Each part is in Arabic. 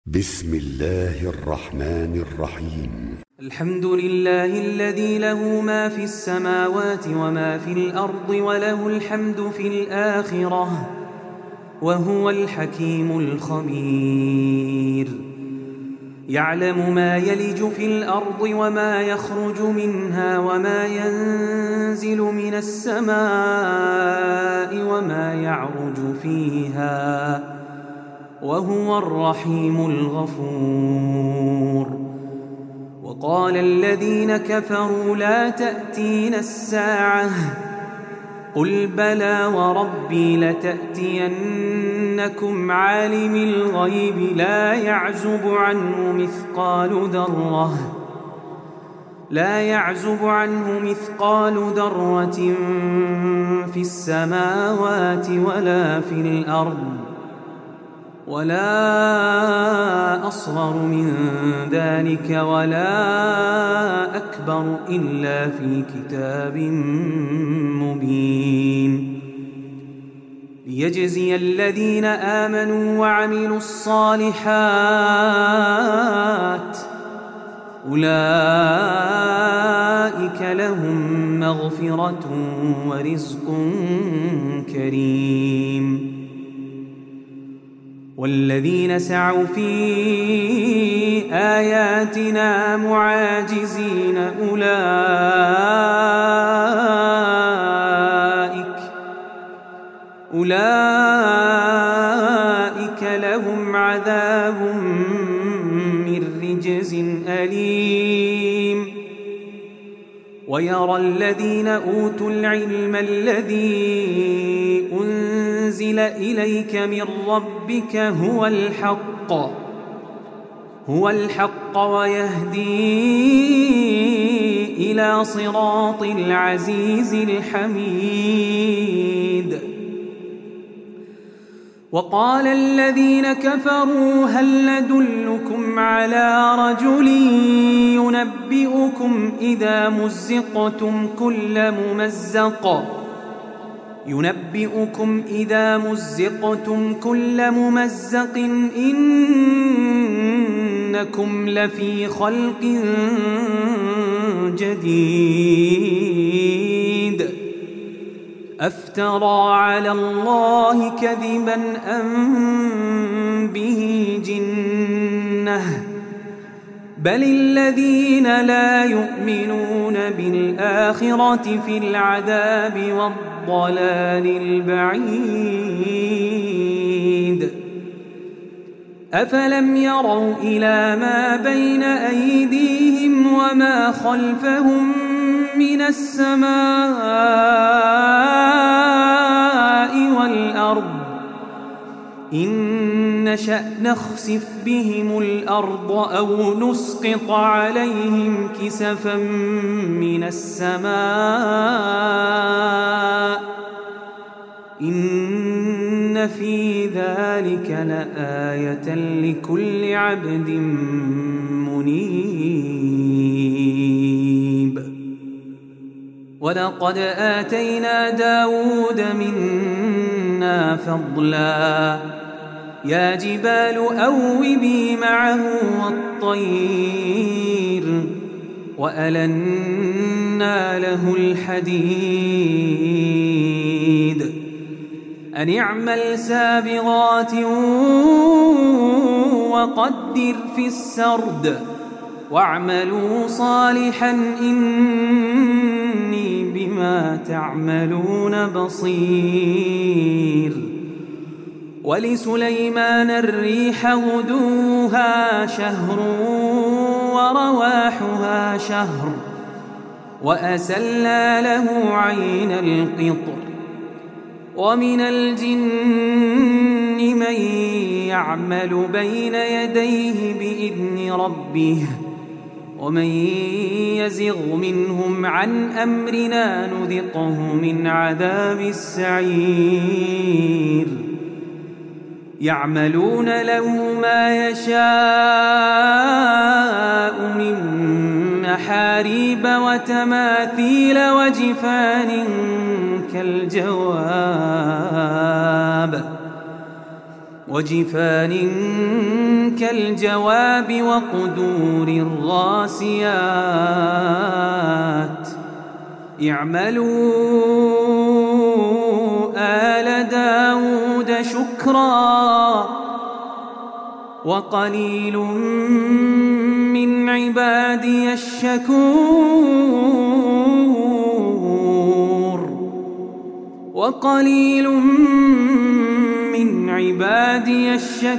بسم الله الرحمن الرحيم. الحمد لله الذي له ما في السماوات وما في الأرض وله الحمد في الآخرة وهو الحكيم الخبير. يعلم ما يلج في الأرض وما يخرج منها وما ينزل من السماء وما يعرج فيها وهو الرحيم الغفور. وقال الذين كفروا لا تأتينا الساعة قل بلى وربي لتأتينكم عالم الغيب لا يعزب عنه مثقال ذرة في السماوات ولا في الأرض ولا أصغر من ذلك ولا أكبر إلا في كتاب مبين. ليجزي الذين آمنوا وعملوا الصالحات أولئك لهم مغفرة ورزق كريم. والذين سعوا في آياتنا معاجزين أولئك لهم عذاب من رجز أليم. ويرى الذين أوتوا العلم الذي أنزل إليك من ربك هو الحق ويهدي إلى صراط العزيز الحميد. وقال الذين كفروا هل ندلكم على رجل ينبئكم إذا مزقتم كل ممزق إنكم لفي خلق جديد. أفترى على الله كذبا أم به جنة بل الذين لا يؤمنون بالآخرة في العذاب والضلال البعيد. أفلم يروا إلى ما بين أيديهم وما خلفهم من السماء والأرض إن نشأ نخسف بهم الأرض أو نسقط عليهم كسفا من السماء إن في ذلك لآية لكل عبد منيب. ولقد آتينا داود منا فضلا يا جبال أوبي معه والطير وألنا له الحديد أن اعمل سابغات وقدر في السرد واعملوا صالحا إني بما تعملون بصير. ولسليمان الريح غدوها شهر ورواحها شهر وأسلنا له عين القطر. ومن الجن من يعمل بين يديه بإذن ربه ومن يزغ منهم عن أمرنا نذقه من عذاب السعير. يعملون له ما يشاء من محاريب وتماثيل وجفان كالجواب وجفان كالجواب وقدور الراسيات اعملوا آل داود شكرا وقليل من عبادي الشكور وقليل من عبادي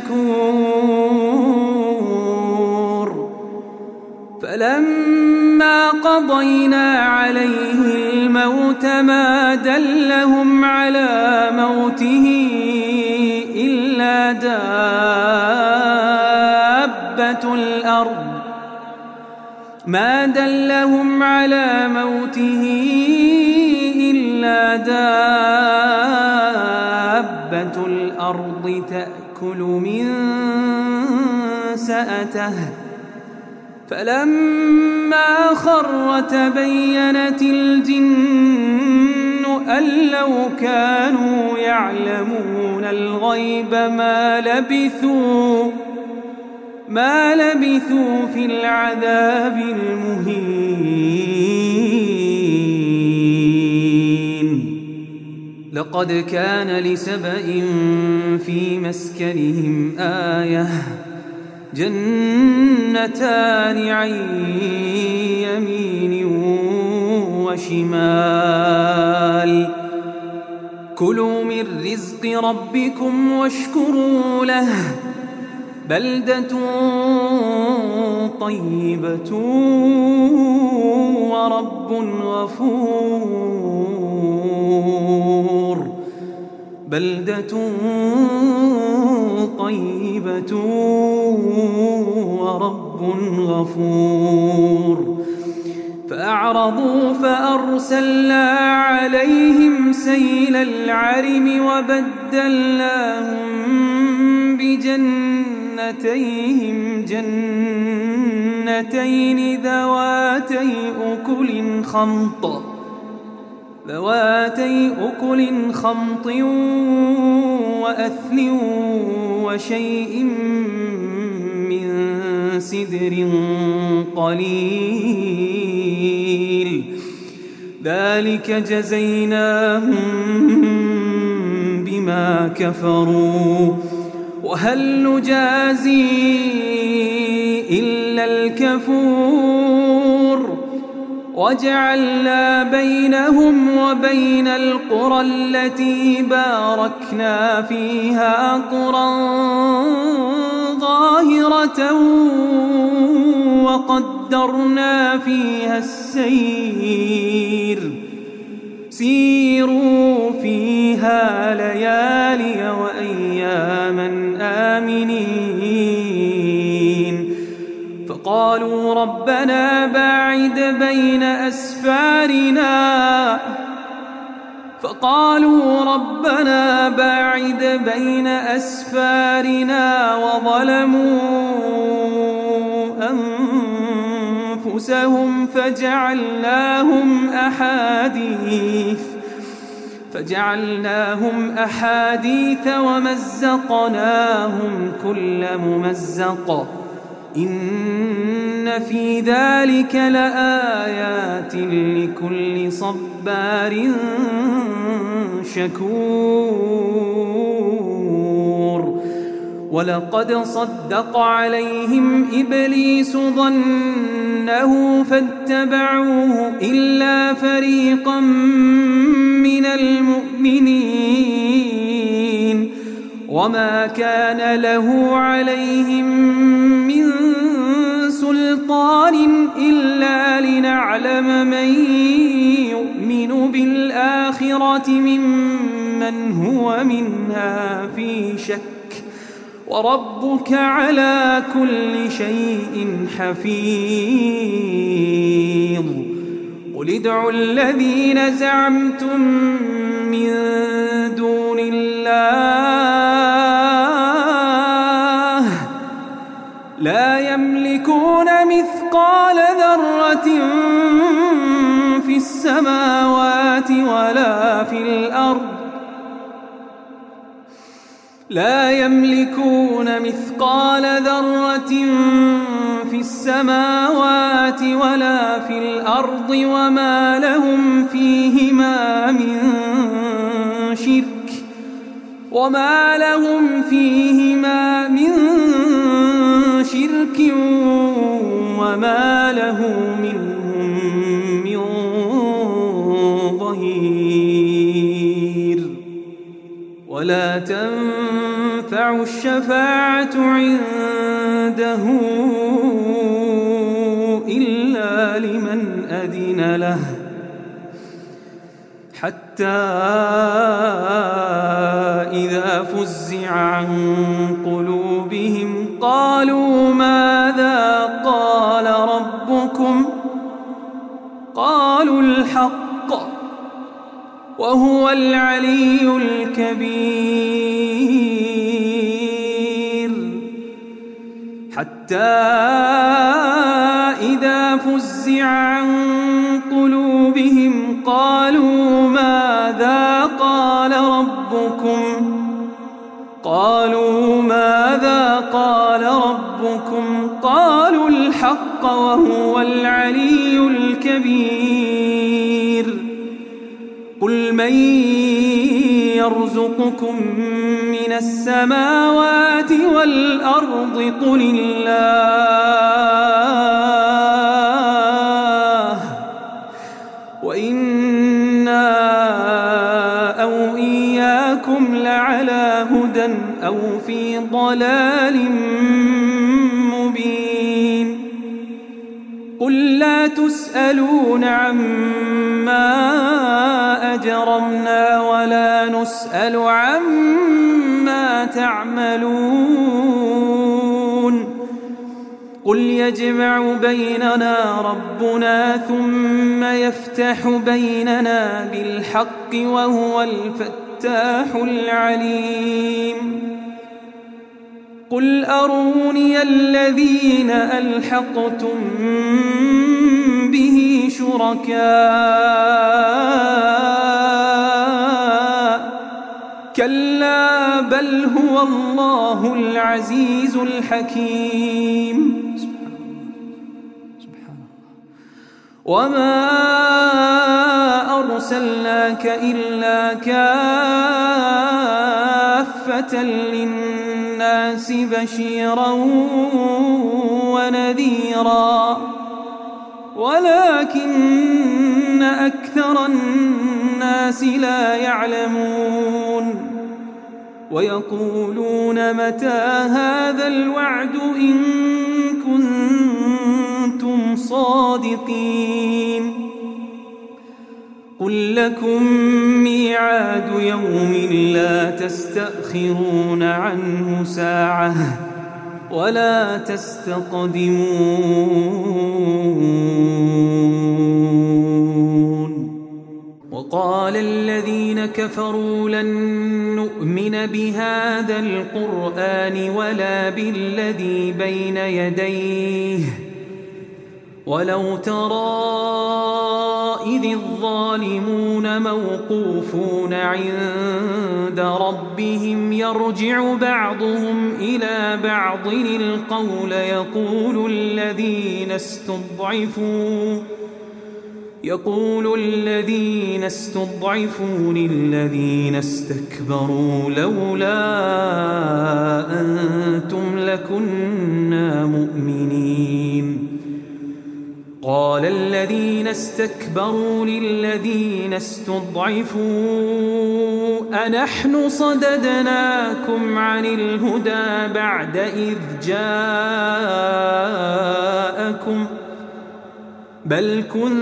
الشكور فلما قضينا عليه الموت ما دلهم على موته إلا دابة الأرض تأكل من سأته فلما خر تبينت الجن أن لو كانوا يعلمون الغيب ما لبثوا في العذاب المهين. لقد كان لسبإ في مسكنهم آية جنتان عن يمين وشمال كلوا من رزق ربكم واشكروا له بلدة طيبة ورب غفور فأعرضوا فأرسلنا عليهم سيل العرم وبدلناهم بجنتيهم جنتين ذواتي أكل خمط وأثل وشيء من سدر قليل ذلك جزيناهم بما كفروا وهل نجازي إلا الكفور وجعلنا بينهم وبين القرى التي باركنا فيها قرى ظاهرة وقدرنا فيها السير سيروا فيها ليالي وأياما آمنين فقالوا ربنا باعد بين أسفارنا وظلموا أنفسهم فجعلناهم أحاديث ومزقناهم كل ممزق إن في ذلك لآيات لكل صبار شكور ولقد صدق عليهم إبليس ظنه فاتبعوه إلا فريقا من المؤمنين وما كان له عليهم من سلطان إلا لنعلم من يؤمن بالآخرة ممن هو منها في شك وربك على كل شيء حفيظ قل ادعوا الذين زعمتم من دون الله لا يملكون مثقال ذرة في السماوات ولا في الأرض لا يملكون مثقال ذرة في السماوات ولا في الأرض وما لهم فيهما من شرك وما له منهم من ظهير ولا تنفع الشفاعة عنده إلا لمن أذن له حتى إذا فزع عن قلوبهم قالوا ماذا قال ربكم قالوا الحق وهو العلي الكبير حتى إذا فزع عن قلوبهم قالوا ماذا قال ربكم قالوا الحق وهو العلي الكبير قل من يرزقكم من السماوات والأرض قل الله وإنا أو إياكم لعلى هدى أو في ضلال مبين قل لا تسألون عما أجرمنا ولا نسأل عما تعملون قل يجمع بيننا ربنا ثم يفتح بيننا بالحق وهو الفتاح العليم قل أروني الذين ألحقتم به شركاء كلا بل هو الله العزيز الحكيم وما أرسلناك إلا كافة للناس بشيرا ونذيرا ولكن أكثر الناس لا يعلمون ويقولون متى هذا الوعد إن كنتم صادقين قل لكم ميعاد يوم لا تستأخرون عنه ساعة ولا تستقدمون وقال الذين كفروا لن نؤمن بهذا القرآن ولا بالذي بين يديه ولو ترى إذ الظالمون موقوفون عند ربهم يرجع بعضهم إلى بعض القول يقول الذين استضعفوا للذين استكبروا لولا أنتم لكنا مؤمنين قال الذين استكبروا للذين استضعفوا أنحن صددناكم عن الهدى بعد إذ جاءكم بل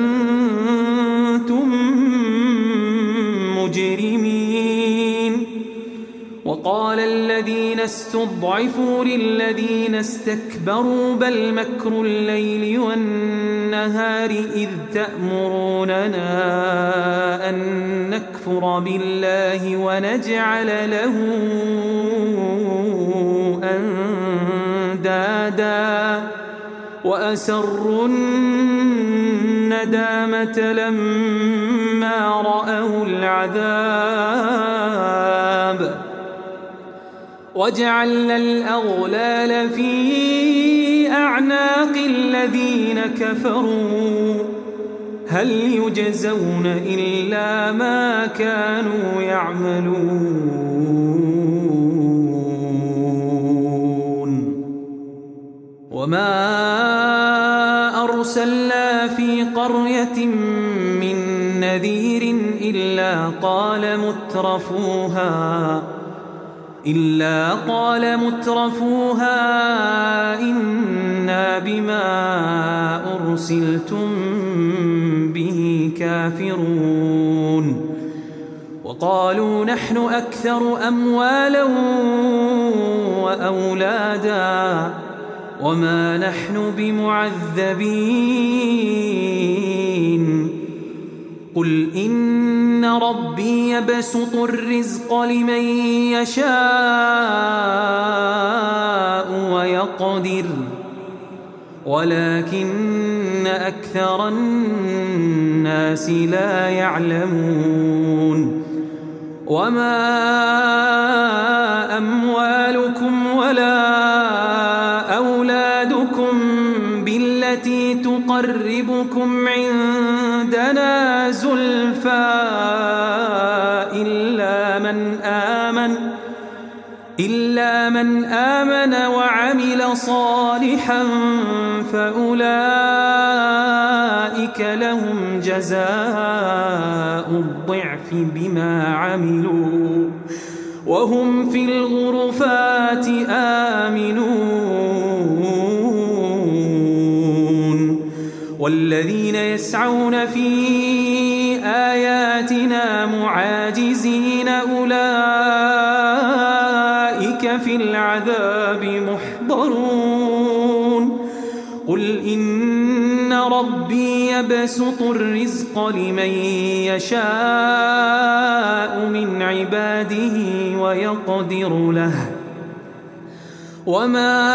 كنتم مجرمين وقال الذين استضعفوا للذين استكبروا بل مكر الليل والنهار إذ تأمروننا أن نكفر بالله ونجعل له أندادا وأسروا الندامة لما رأوا العذاب وجعلنا الأغلال في أعناق الذين كفروا هل يجزون إلا ما كانوا يعملون وما أرسلنا في قرية من نذير إلا قال مترفوها إنا بما أرسلتم به كافرون وقالوا نحن أكثر أموالا وأولادا وما نحن بمعذبين قل إن ربي يبسط الرزق لمن يشاء ويقدر ولكن أكثر الناس لا يعلمون وما أموالكم ولا أولادكم بالتي تقربكم عندنا زلفى إلا من آمن وعمل صالحا فأولئك لهم جزاء الضعف بما عملوا وهم في الغرفات آمنون والذين يسعون في آياتنا معاجزين أولئك في العذاب محضرون قل إن ربي يبسط الرزق لمن يشاء من عباده ويقدر له وما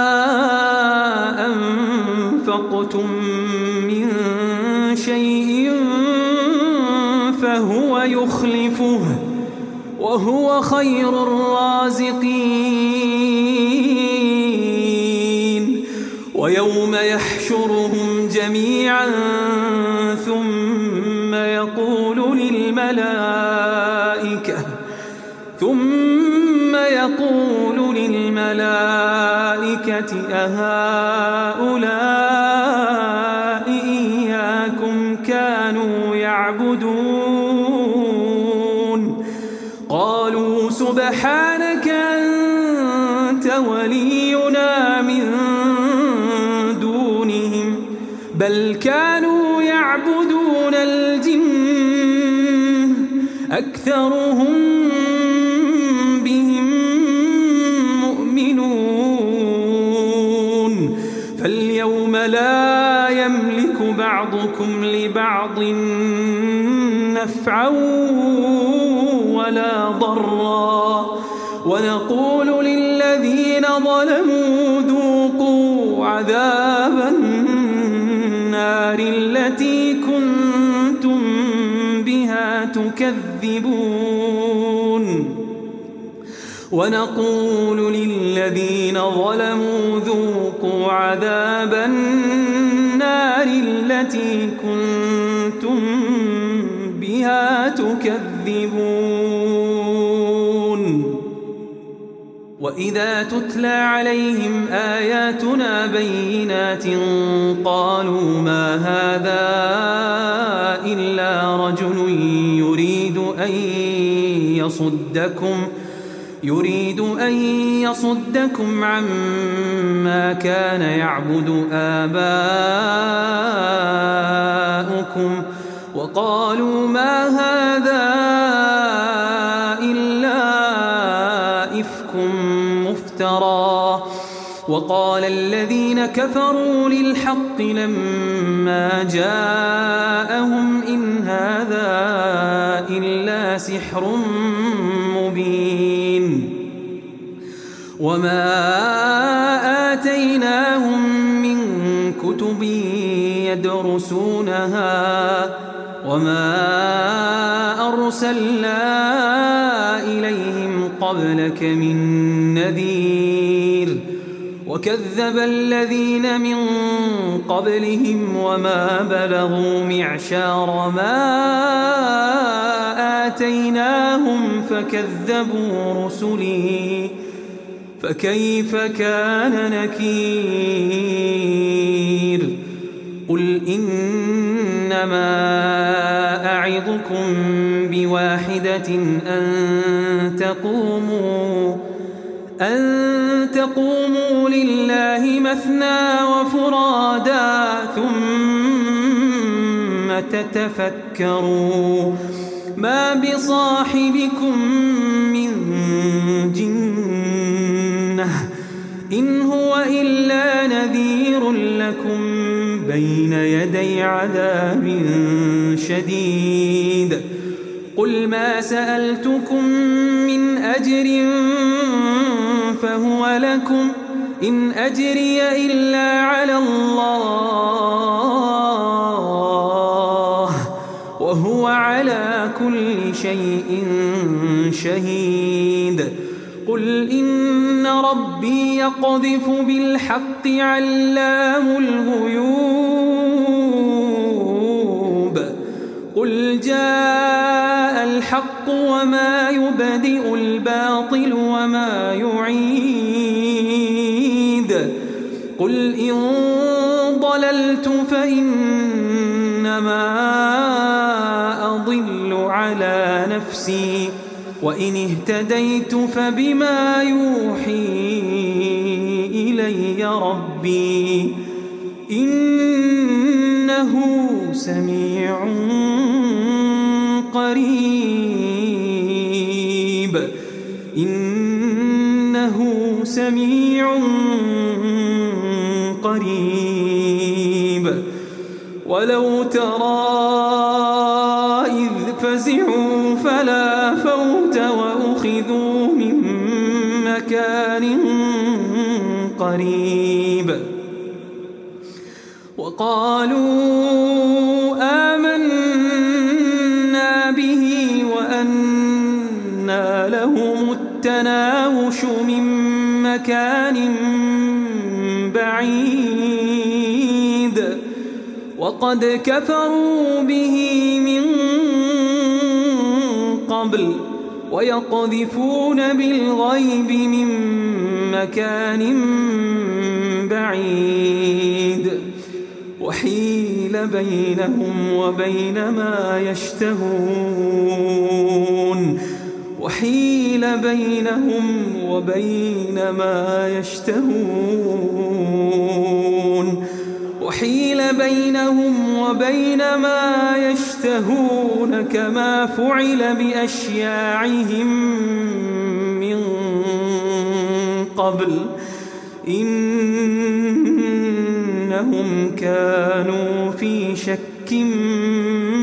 أنفقتم من شيء فهو يخلفه وهو خير الرازقين ويوم يحشرهم جميعا ثم يقول للملائكة أهؤلاء إياكم كانوا يعبدون قالوا سبحانك أنت ولينا من دونهم بل كانوا يعبدون الجن أكثرهم بهم مؤمنون فاليوم لا يملك بعضكم لبعض نفعا ولا ضرا ونقول للذين ظلموا ذوقوا عذاب النار التي كنتم بها تكذبون ونقول للذين ظلموا ذوقوا عذاب النار التي كنتم بها تكذبون وإذا تتلى عليهم آياتنا بينات قالوا ما هذا إلا رجل يريد أن يصدكم عما كان يعبد آباؤكم وقالوا ما هذا إلا إفك مفترى وقال الذين كفروا للحق لما جاءهم إن هذا إلا سحر مبين وما آتيناهم من كتب يدرسونها وما أرسلنا إليهم قبلك من نذير وكذب الذين من قبلهم وما بلغوا معشار ما آتيناهم فكذبوا رسلي فكيف كان نكير قل إنما أعظكم بواحدة أن تقوموا لله مثنى وفرادا ثم تتفكروا ما بصاحبكم من جنة إن هو إلا نذير لكم بين يدي عذاب شديد قل ما سألتكم من أجر فهو لكم إن أجري إلا على الله وهو على كل شيء شهيد قل إن ربي يقذف بالحق علام الغيوب قل جاء الحق وما يبدئ الباطل وما يعيد قل إن ضللت فإنما أضل على نفسي وإن اهتديت فبما يوحي إلي ربي إنه سميع قريب إنه سميع قريب ولو ترى إذ فزعوا فلا فوت وأخذوا من مكان قريب وقالوا آمنا به وأنى لهم التناوش من مكان بعيد وقد كفروا به من قبل ويقذفون بالغيب من مكان بعيد وحيل بينهم وبين ما يشتهون وحيل بينهم وبين ما يشتهون وحيل بينهم وبين ما يشتهون كما فعل بأشياعهم من قبل إنهم كانوا في شك